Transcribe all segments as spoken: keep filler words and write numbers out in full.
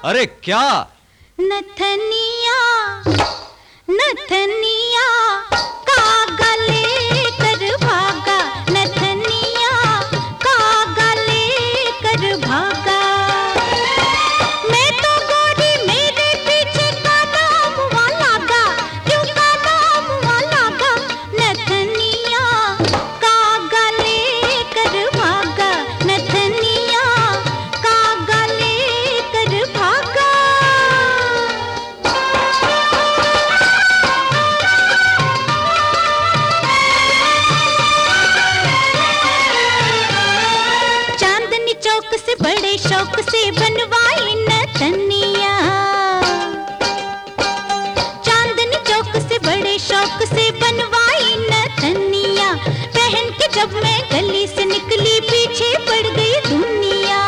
अरे क्या? नथनिया नथनिया कागा लेकर भागा, नथनिया कागा लेकर भागा। मैं तो गोरी मेरे पीछे काला मुआ लागा, क्यों काला मुआ लागा। नथनिया कागा लेकर भागा, नथनिया कागा लेकर भागा। चांदनी चौक से बड़े शौक से बनवाई नथनिया, चांदनी चौक से बड़े शौक से बनवाई नथनिया। पहन के जब मैं गली से निकली पीछे पड़ गई दुनिया।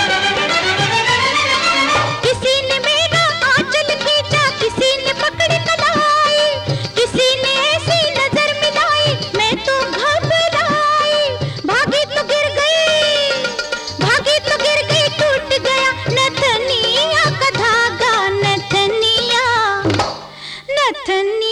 किसी ने मेरा आंचल खींचा, किसी ने पकड़ कलाई, किसी ने ऐसी नजर मिलाई, मैं तो घबराई। भागी तो गिर गई, भागी तो गिर गई, टूट गया नथनिया का धागा। नथनिया नथनिया